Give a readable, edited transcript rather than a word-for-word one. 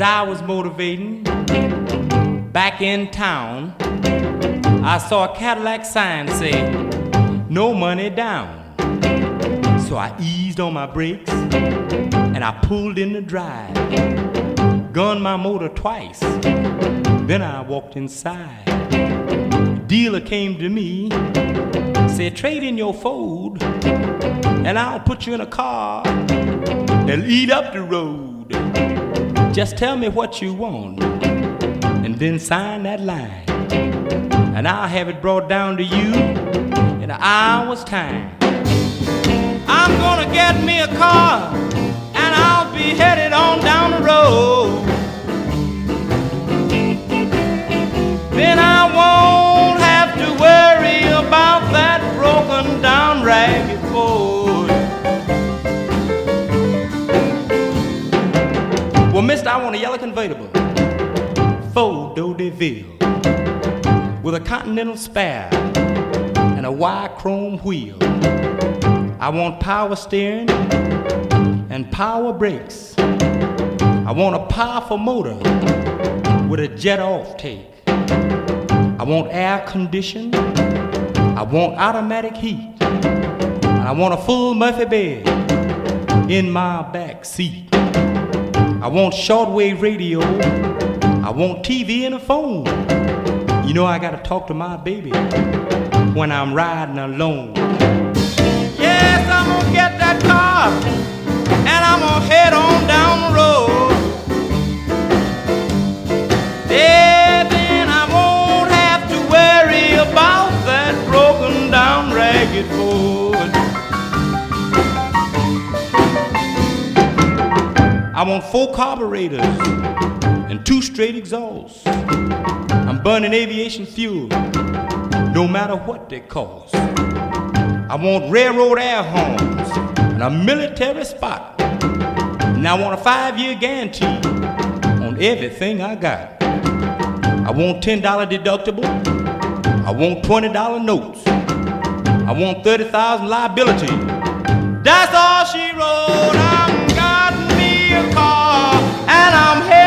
As I was motivating back in town, I saw a Cadillac sign say, no money down. So I eased on my brakes and I pulled in the drive, gunned my motor twice, then I walked inside. The dealer came to me, said, trade in your Ford and I'll put you in a car that'll eat up the road. Just tell me what you want and then sign that line, and I'll have it brought down to you in an hour's time. I'm gonna get me a car and I'll be headed on down the road. Then I won't have to worry about that broken down ragged Ford. Well, mister, I want a yellow convertible, Ford D'Hauteville, with a Continental spare and a wide chrome wheel. I want power steering and power brakes. I want a powerful motor with a jet off take. I want air conditioning. I want automatic heat. And I want a full Murphy bed in my back seat. I want shortwave radio. I want TV and a phone. You know I gotta talk to my baby when I'm riding alone. Yes, I'm gonna get that car and I'm gonna head on down the road. Yeah, then I won't have to worry about that broken down ragged Ford. I want 4 carburetors and 2 straight exhausts. I'm burning aviation fuel, no matter what they cost. I want railroad air horns and a military spot. And I want a 5-year guarantee on everything I got. I want $10 deductible. I want $20 notes. I want 30,000 liability. That's all she wrote. I'm got me a car and I'm headed